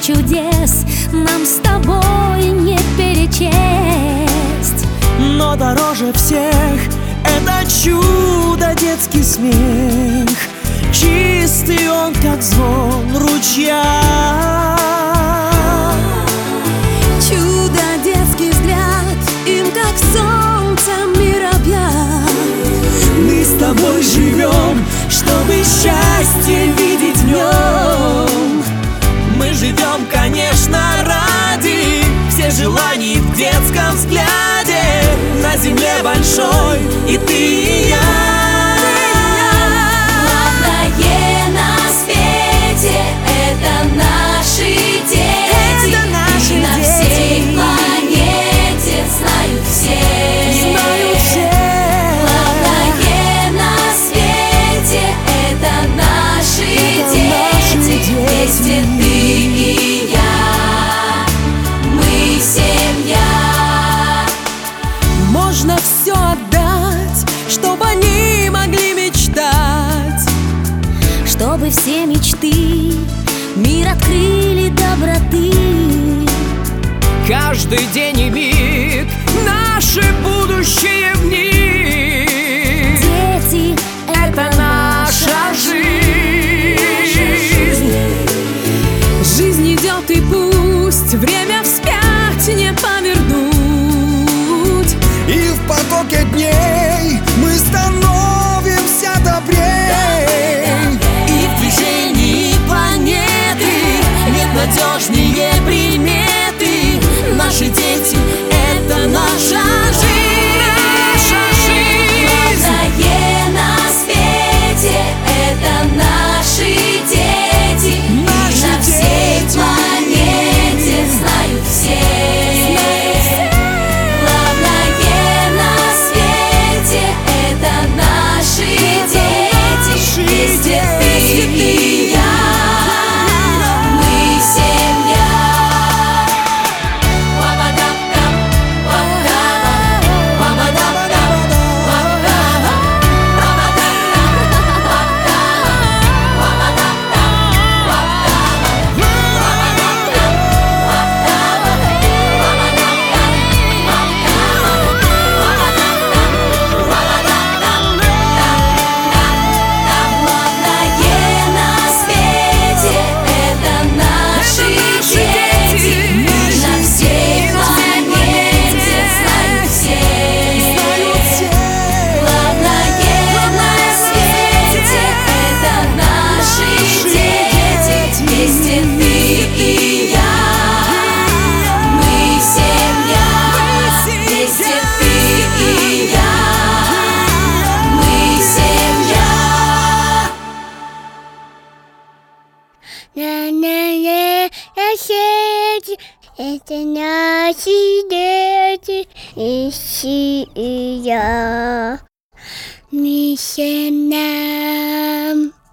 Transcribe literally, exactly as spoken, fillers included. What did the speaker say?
чудес нам с тобой не перечесть. Но дороже всех это чудо, детский смех. Чистый он, как звон ручья. Чудо, детский взгляд, им как солнцем мир объят. Мы с тобой живем, чтобы счастье видеть в нем. Мы живем, конечно, ради всех желаний в детском взгляде. На земле большой и ты, и я. Главное на свете — это наши дети. Это наши и на дети. всей планете знают все. Знают все. Главное на свете — это наши Это дети. наши дети. Вместе ты и я, мы семья. Можно все отдать, чтобы они могли мечтать, Чтобы все мечты мир открыли доброты. каждый день и миг наше будущее в них. Дети — Это наша жизнь. Жизнь идет, и пусть время вспять не повернуть. И в потоке дней мы становимся добрей. И в движении планеты нет надежнее приметы. Наши дети — это наша жизнь. Наша жизнь. Главное на свете — это наши дети. Наши И на всей дети. планете знают все. Главное на свете — это наши дети. Вместе ты и я, мы семья. Вападап-тап, вапдаба, вападап-тап, вапдаба, вападап-тап, вапдаба, вападап-тап, вапдаба, вападап-тап, Главное на свете — это наши дети. И на всей планете знают все. Главное на свете — это наши дети. Вместе ты и я, мы семья. Вместе ты и я, мы семья. На-на-на, соседи, это наши дети, и семья, мы семья.